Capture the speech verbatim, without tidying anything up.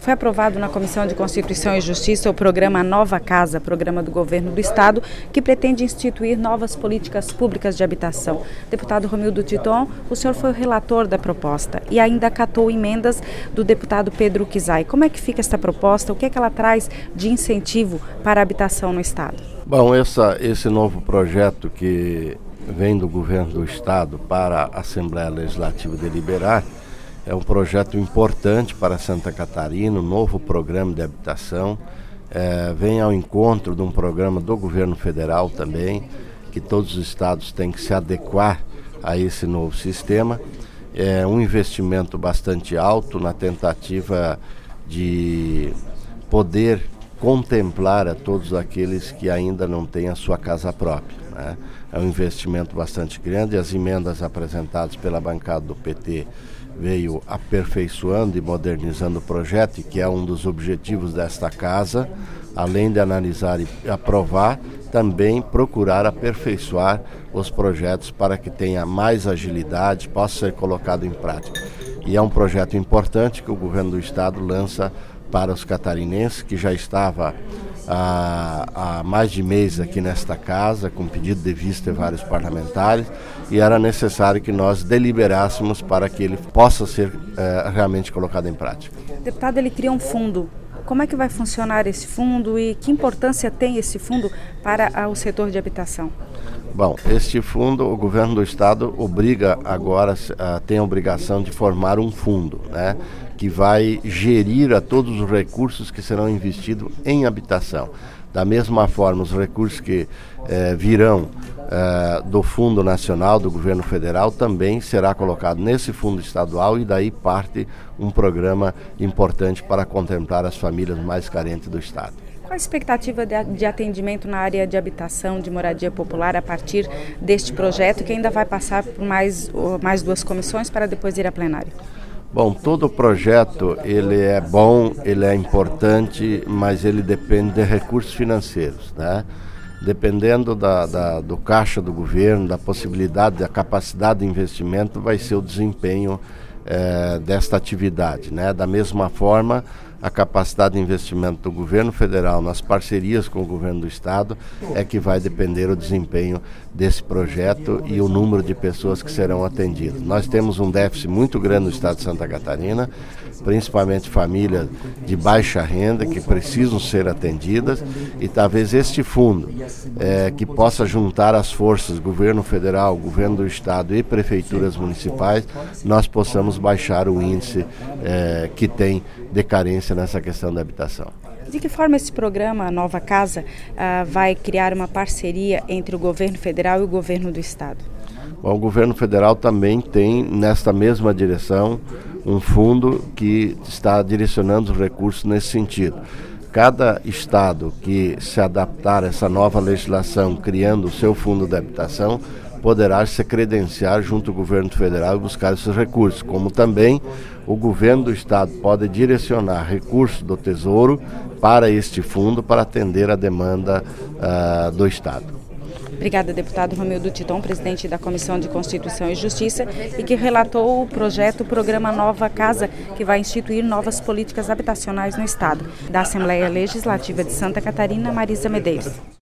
Foi aprovado na Comissão de Constituição e Justiça o programa Nova Casa, programa do Governo do Estado, que pretende instituir novas políticas públicas de habitação. Deputado Romildo Titon, o senhor foi o relator da proposta e ainda acatou emendas do deputado Pedro Kizai. Como é que fica esta proposta? O que é que ela traz de incentivo para a habitação no Estado? Bom, essa, esse novo projeto que vem do Governo do Estado para a Assembleia Legislativa deliberar é um projeto importante para Santa Catarina, um novo programa de habitação. É, vem ao encontro de um programa do governo federal também, que todos os estados têm que se adequar a esse novo sistema. É um investimento bastante alto na tentativa de poder contemplar a todos aqueles que ainda não têm a sua casa própria, né? É um investimento bastante grande. As emendas apresentadas pela bancada do P T veio aperfeiçoando e modernizando o projeto, e que é um dos objetivos desta casa, além de analisar e aprovar, também procurar aperfeiçoar os projetos para que tenha mais agilidade, possa ser colocado em prática. E é um projeto importante que o governo do estado lança para os catarinenses, que já estava há, há mais de mês aqui nesta casa, com pedido de vista de vários parlamentares, e era necessário que nós deliberássemos para que ele possa ser é, realmente colocado em prática. Deputado, ele cria um fundo. Como é que vai funcionar esse fundo e que importância tem esse fundo para o setor de habitação? Bom, este fundo, o governo do estado obriga agora, uh, tem a obrigação de formar um fundo, né, que vai gerir a todos os recursos que serão investidos em habitação. Da mesma forma, os recursos que eh, virão eh, do Fundo Nacional do Governo Federal também será colocado nesse fundo estadual, e daí parte um programa importante para contemplar as famílias mais carentes do estado. Qual a expectativa de, de atendimento na área de habitação, de moradia popular, a partir deste projeto, que ainda vai passar por mais, mais duas comissões para depois ir a plenário? Bom, todo o projeto ele é bom, ele é importante, mas ele depende de recursos financeiros, né? Dependendo da, da, do caixa do governo, da possibilidade, da capacidade de investimento, vai ser o desempenho é, desta atividade, né? Da mesma forma, a capacidade de investimento do governo federal nas parcerias com o governo do estado é que vai depender o desempenho desse projeto e o número de pessoas que serão atendidas. Nós temos um déficit muito grande no estado de Santa Catarina, principalmente famílias de baixa renda que precisam ser atendidas, e talvez este fundo é, que possa juntar as forças, governo federal, governo do estado e prefeituras municipais, nós possamos baixar o índice é, que tem de carência nessa questão da habitação. De que forma esse programa Nova Casa uh, vai criar uma parceria entre o governo federal e o governo do estado? Bom, o governo federal também tem, nesta mesma direção, um fundo que está direcionando os recursos nesse sentido. Cada estado que se adaptar a essa nova legislação, criando o seu fundo de habitação, poderá se credenciar junto ao governo federal e buscar esses recursos, como também o governo do estado pode direcionar recursos do Tesouro para este fundo para atender a demanda uh, do estado. Obrigada, deputado Romildo Titon, presidente da Comissão de Constituição e Justiça, e que relatou o projeto, o programa Nova Casa, que vai instituir novas políticas habitacionais no estado. Da Assembleia Legislativa de Santa Catarina, Marisa Medeiros.